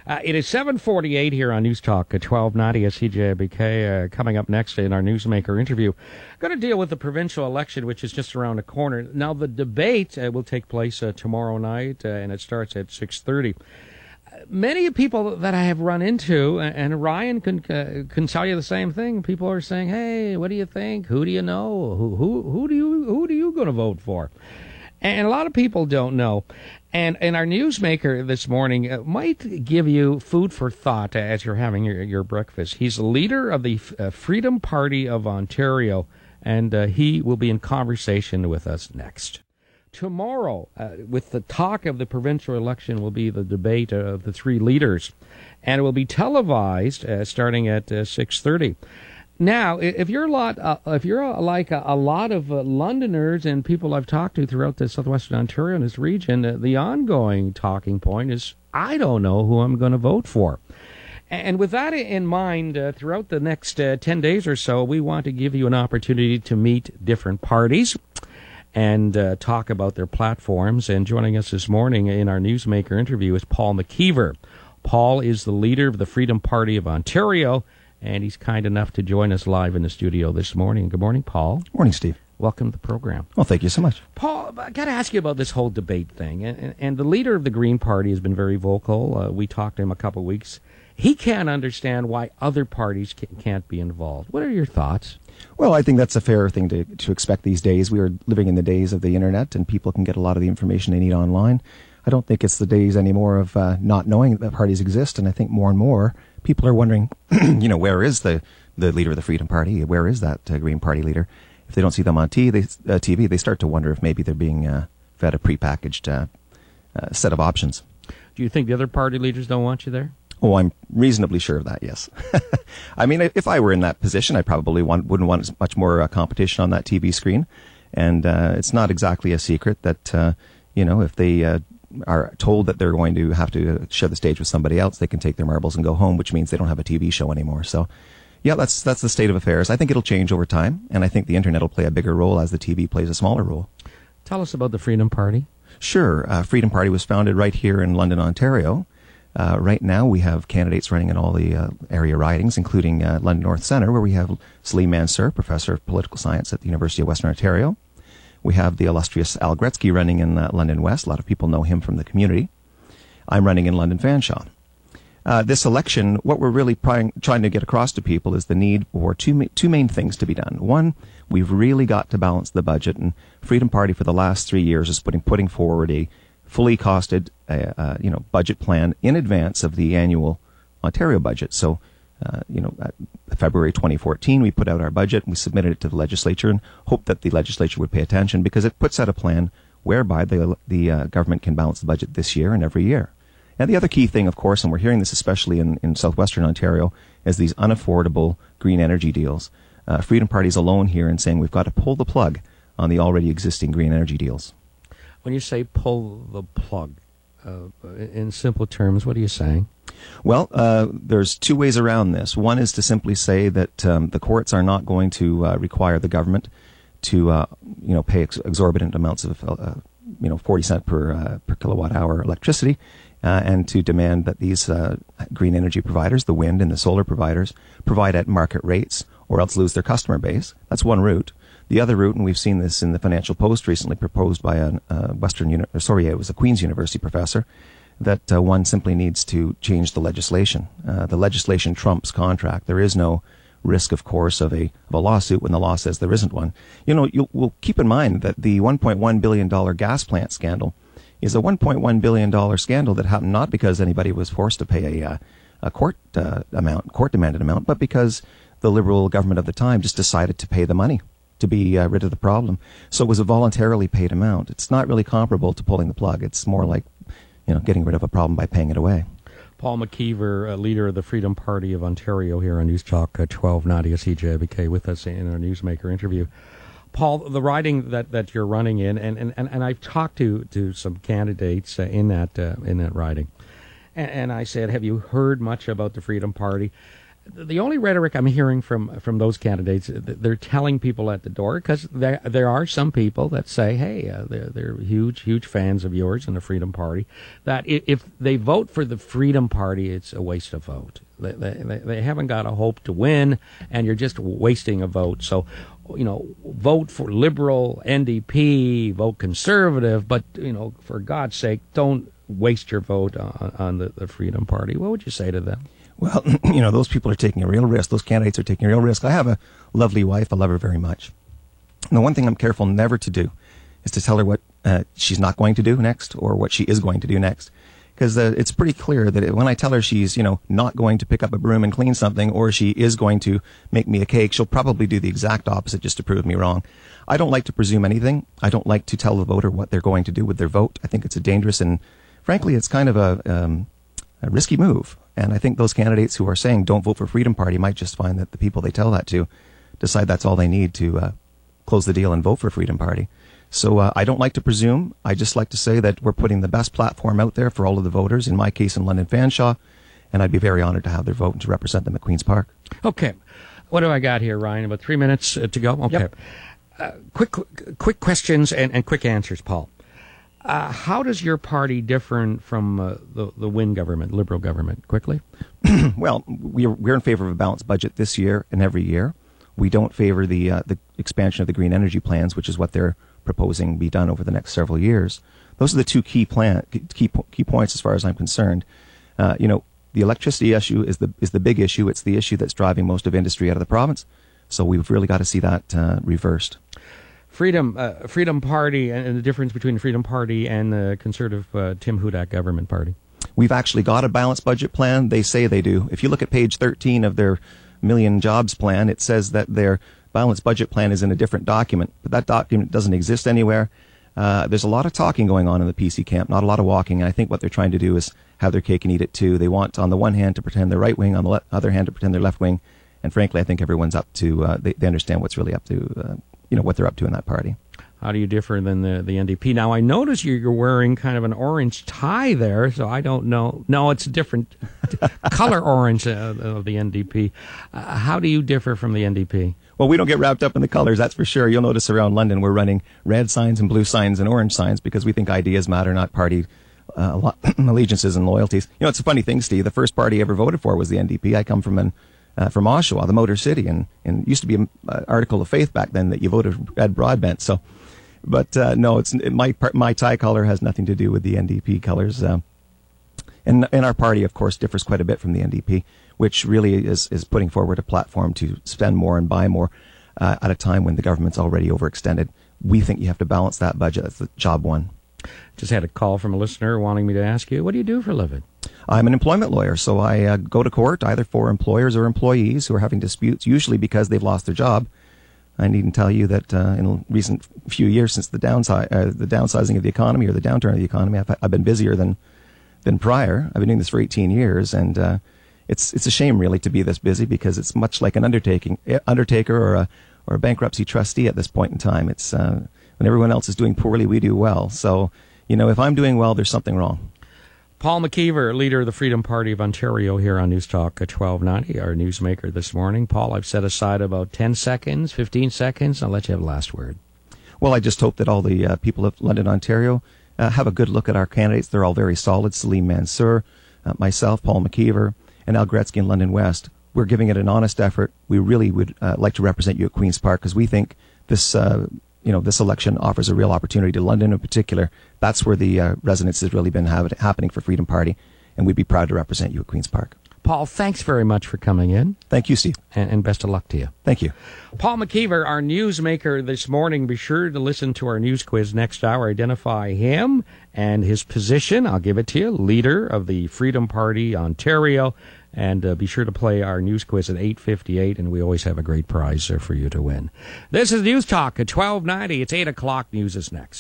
It is 7:48 here on News Talk 1290 at CJBK. Coming up next in our Newsmaker interview, going to deal with the provincial election, which is just around the corner. Now, the debate will take place tomorrow night, and it starts at 6:30. Many people that I have run into, and Ryan can tell you the same thing. People are saying, "Hey, what do you think? Who do you know? Who do you going to vote for?" And a lot of people don't know. And our newsmaker this morning might give you food for thought as you're having your breakfast. He's the leader of the Freedom Party of Ontario, and he will be in conversation with us next. Tomorrow, with the talk of the provincial election, will be the debate of the three leaders, and it will be televised starting at 6:30. Now, if you're like a lot of Londoners and people I've talked to throughout the southwestern Ontario and this region, the ongoing talking point is, I don't know who I'm going to vote for. And with that in mind, throughout the next 10 days or so, we want to give you an opportunity to meet different parties and talk about their platforms. And joining us this morning in our Newsmaker interview is Paul McKeever. Paul is the leader of the Freedom Party of Ontario, and he's kind enough to join us live in the studio this morning. Good morning, Paul. Morning, Steve. Welcome to the program. Well, thank you so much. Paul, I got to ask you about this whole debate thing. And the leader of the Green Party has been very vocal. We talked to him a couple of weeks. He can't understand why other parties can't be involved. What are your thoughts? Well, I think that's a fair thing to expect these days. We are living in the days of the internet, and people can get a lot of the information they need online. I don't think it's the days anymore of not knowing that parties exist, and I think more and more people are wondering, where is the leader of the Freedom Party? Where is that Green Party leader? If they don't see them on TV, they start to wonder if maybe they're being fed a prepackaged set of options. Do you think the other party leaders don't want you there? Oh, I'm reasonably sure of that, yes. I mean, if I were in that position, I probably wouldn't want as much more competition on that TV screen. And it's not exactly a secret that, if they are told that they're going to have to share the stage with somebody else, they can take their marbles and go home, which means they don't have a TV show anymore. So, yeah, that's the state of affairs. I think it'll change over time, and I think the internet will play a bigger role as the TV plays a smaller role. Tell us about the Freedom Party. Sure. Freedom Party was founded right here in London, Ontario. Right now, we have candidates running in all the area ridings, including London North Centre, where we have Salim Mansur, Professor of Political Science at the University of Western Ontario. We have the illustrious Al Gretzky running in London West. A lot of people know him from the community. I'm running in London Fanshawe. This election, what we're really trying to get across to people is the need for two main things to be done. One, we've really got to balance the budget, and Freedom Party for the last 3 years is putting forward a fully costed budget plan in advance of the annual Ontario budget. So, February 2014, we put out our budget, we submitted it to the legislature and hoped that the legislature would pay attention, because it puts out a plan whereby the government can balance the budget this year and every year. And the other key thing, of course, and we're hearing this especially in southwestern Ontario, is these unaffordable green energy deals. Freedom Party's alone here in saying we've got to pull the plug on the already existing green energy deals. When you say pull the plug, in simple terms, what are you saying? Well, there's two ways around this. One is to simply say that the courts are not going to require the government to, pay exorbitant amounts of, 40 cents per kilowatt hour electricity, and to demand that these green energy providers, the wind and the solar providers, provide at market rates, or else lose their customer base. That's one route. The other route, and we've seen this in the Financial Post recently, proposed by it was a Queen's University professor, that one simply needs to change the legislation. The legislation trumps contract. There is no risk, of course, of a lawsuit when the law says there isn't one. We'll keep in mind that the $1.1 billion gas plant scandal is a $1.1 billion scandal that happened not because anybody was forced to pay a court-demanded amount, but because the Liberal government of the time just decided to pay the money to be rid of the problem. So it was a voluntarily paid amount. It's not really comparable to pulling the plug. It's more like, getting rid of a problem by paying it away. Paul McKeever, leader of the Freedom Party of Ontario here on News Talk 1290 at CJBK, with us in our Newsmaker interview. Paul, the riding that you're running in, and I've talked to some candidates in that riding, and I said, have you heard much about the Freedom Party? The only rhetoric I'm hearing from those candidates, they're telling people at the door, because there are some people that say, hey, they're huge fans of yours and the Freedom Party, that if they vote for the Freedom Party, it's a waste of vote. They haven't got a hope to win, and you're just wasting a vote. So, vote for Liberal, NDP, vote Conservative, but, for God's sake, don't waste your vote on the Freedom Party. What would you say to them? Well, those people are taking a real risk. Those candidates are taking a real risk. I have a lovely wife. I love her very much. And the one thing I'm careful never to do is to tell her what she's not going to do next or what she is going to do next. Because it's pretty clear that when I tell her she's, not going to pick up a broom and clean something, or she is going to make me a cake, she'll probably do the exact opposite just to prove me wrong. I don't like to presume anything. I don't like to tell the voter what they're going to do with their vote. I think it's a dangerous and, frankly, it's kind of a risky move. And I think those candidates who are saying don't vote for Freedom Party might just find that the people they tell that to decide that's all they need to close the deal and vote for Freedom Party. So I don't like to presume. I just like to say that we're putting the best platform out there for all of the voters, in my case in London Fanshawe, and I'd be very honored to have their vote and to represent them at Queen's Park. Okay. What do I got here, Ryan? About 3 minutes to go? Okay. Yep. Quick questions and quick answers, Paul. How does your party differ from the Wynne government, Liberal government? Quickly. Well, we're in favor of a balanced budget this year and every year. We don't favor the expansion of the green energy plans, which is what they're proposing be done over the next several years. Those are the two key points as far as I'm concerned. The electricity issue is the big issue. It's the issue that's driving most of industry out of the province. So we've really got to see that reversed. Freedom Party, and the difference between the Freedom Party and the Conservative Tim Hudak government party. We've actually got a balanced budget plan. They say they do. If you look at page 13 of their Million Jobs plan, it says that their balanced budget plan is in a different document, but that document doesn't exist anywhere. There's a lot of talking going on in the PC camp, not a lot of walking, and I think what they're trying to do is have their cake and eat it too. They want, on the one hand, to pretend they're right wing, on the other hand, to pretend they're left wing, and frankly, I think everyone's up to, they understand what's really up to, what they're up to in that party. How do you differ than the NDP? Now, I notice you're wearing kind of an orange tie there, so I don't know. No, it's a different color orange of the NDP. How do you differ from the NDP? Well, we don't get wrapped up in the colors, that's for sure. You'll notice around London we're running red signs and blue signs and orange signs because we think ideas matter, not party allegiances and loyalties. It's a funny thing, Steve. The first party I ever voted for was the NDP. I come from Oshawa, the Motor City, and it used to be an article of faith back then that you voted red Broadbent. So, but no, my tie color has nothing to do with the NDP colors. And our party, of course, differs quite a bit from the NDP, which really is putting forward a platform to spend more and buy more at a time when the government's already overextended. We think you have to balance that budget. That's the job one. Just had a call from a listener wanting me to ask you, what do you do for a living? I'm an employment lawyer, so I go to court either for employers or employees who are having disputes, usually because they've lost their job. I needn't tell you that in the recent few years since the downsizing of the economy or the downturn of the economy, I've been busier than prior. I've been doing this for 18 years, and it's a shame really to be this busy because it's much like an undertaker or a bankruptcy trustee at this point in time. It's when everyone else is doing poorly, we do well. So, if I'm doing well, there's something wrong. Paul McKeever, leader of the Freedom Party of Ontario here on News Talk 1290, our newsmaker this morning. Paul, I've set aside about 10 seconds, 15 seconds. I'll let you have the last word. Well, I just hope that all the people of London, Ontario, have a good look at our candidates. They're all very solid. Salim Mansour, myself, Paul McKeever, and Al Gretzky in London West. We're giving it an honest effort. We really would like to represent you at Queen's Park because we think this election offers a real opportunity to London in particular. That's where the resonance has really been happening for Freedom Party, and we'd be proud to represent you at Queen's Park. Paul, thanks very much for coming in. Thank you, Steve. And best of luck to you. Thank you. Paul McKeever, our newsmaker this morning. Be sure to listen to our news quiz next hour. Identify him and his position. I'll give it to you. Leader of the Freedom Party, Ontario. And be sure to play our news quiz at 8:58, and we always have a great prize for you to win. This is News Talk at 1290. It's 8 o'clock. News is next.